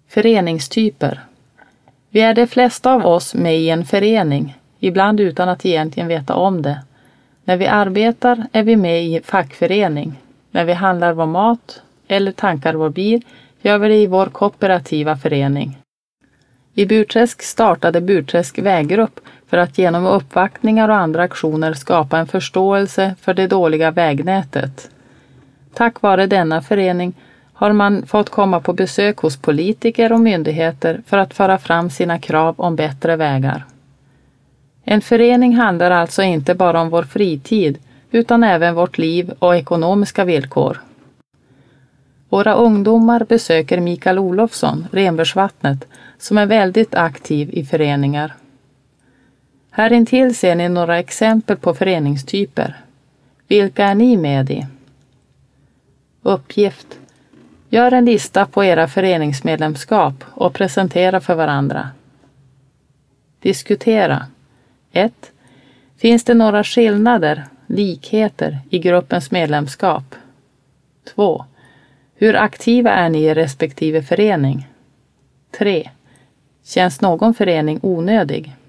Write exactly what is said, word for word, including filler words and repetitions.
Föreningstyper. Vi är de flesta av oss med i en förening, ibland utan att egentligen veta om det. När vi arbetar är vi med i fackförening. När vi handlar vår mat eller tankar vår bil gör vi det i vår kooperativa förening. I Burträsk startade Burträsk väggrupp för att genom uppvaktningar och andra aktioner skapa en förståelse för det dåliga vägnätet. Tack vare denna förening har man fått komma på besök hos politiker och myndigheter för att föra fram sina krav om bättre vägar. En förening handlar alltså inte bara om vår fritid utan även vårt liv och ekonomiska villkor. Våra ungdomar besöker Mikael Olofsson, Renbergsvattnet, som är väldigt aktiv i föreningar. Här intill ser ni några exempel på föreningstyper. Vilka är ni med i? Uppgift. Gör en lista på era föreningsmedlemskap och presentera för varandra. Diskutera. ett. Finns det några skillnader, likheter i gruppens medlemskap? två. Hur aktiva är ni i respektive förening? tre. Känns någon förening onödig?